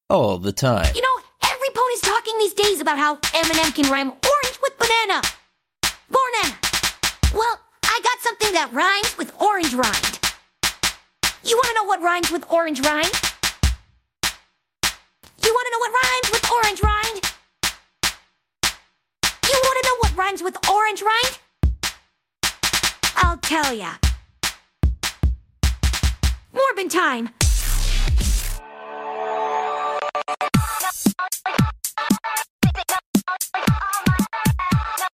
all the time. You know, every pony's talking these days about how M&M can rhyme orange with banana. Banana. Well, I got something that rhymes with orange rind. You want to know what rhymes with orange rind? You want to know what rhymes with orange rind? You want to know what rhymes with orange rind? I'll tell ya. Morbin time.